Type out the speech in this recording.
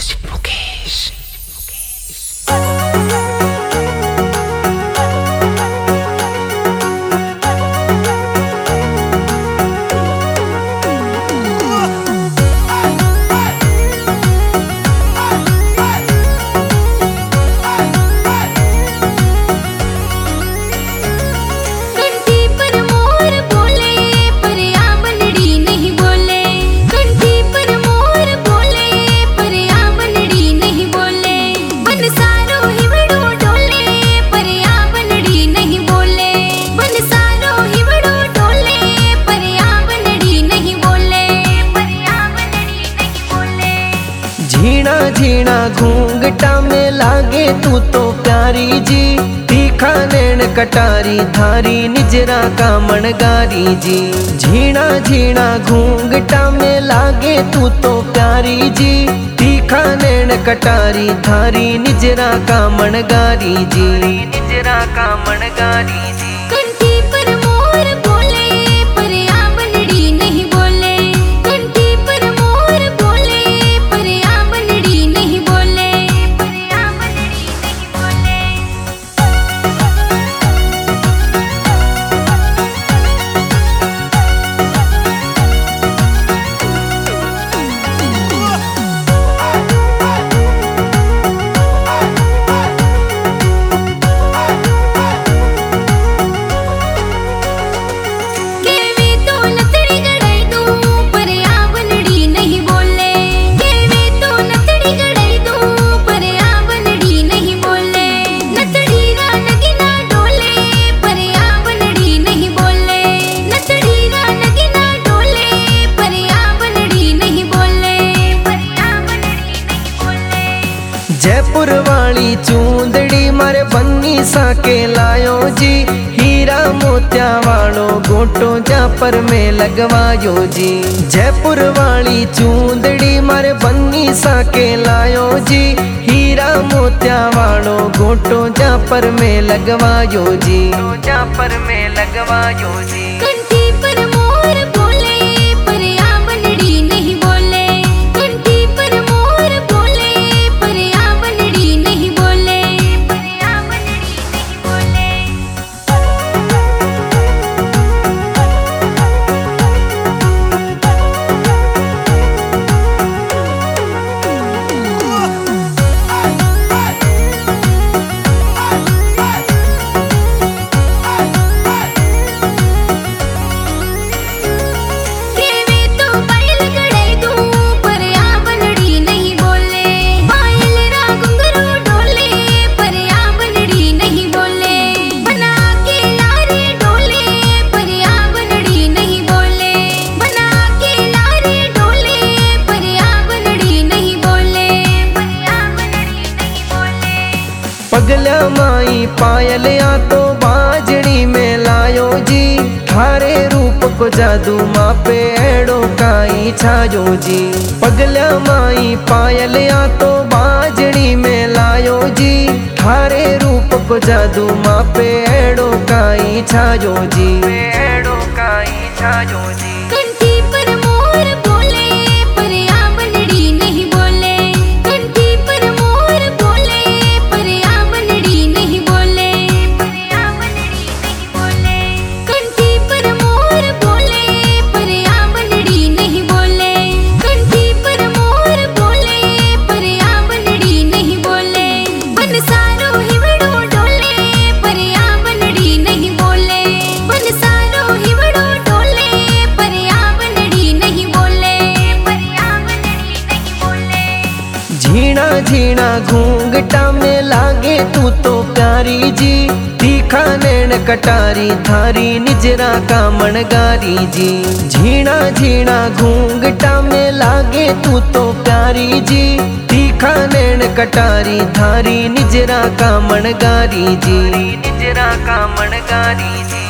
Music Mukesh. झीणा झीणा घूंघटा में लागे तू तो प्यारी जी, तीखा नैन कटारी थारी निजरा का मनगारी जी। झीणा झीणा घूंघटा में लागे तू तो प्यारी जी, तीखा नैन कटारी थारी निजरा का मनगारी जी, निजरा का मनगारी जी। जयपुर वाली चूंदड़ी मारे बन्नी सा के लायो जी, हीरा मोतिया वालो गोटो जापर में लगवायो जी। जयपुर वाली चूंदड़ी मारे बन्नी सा के लायो जी, हीरा मोतिया वालो गोटो जापर में लगवायो जी, जापर में लगवायो जी। पगला माई पायल या तो बाजड़ी में लायो जी, थारे रूप को जादू मापे एड़ो काई छायो जी। पगला माई पायल या तो बाजड़ी में लायो जी, थारे रूप को जादू मापे एड़ो काई छायो जी, एड़ो काई छायो जी। झीणा झीणा घूंघटा में लागे तू तो प्यारी जी, तीखा नैन कटारी थारी निजरा का मनगारी जी। झीणा झीणा घूंघटा में लागे तू तो प्यारी जी, तीखा नैन कटारी थारी निजरा का मनगारी जी, निजरा का मनगारी जी।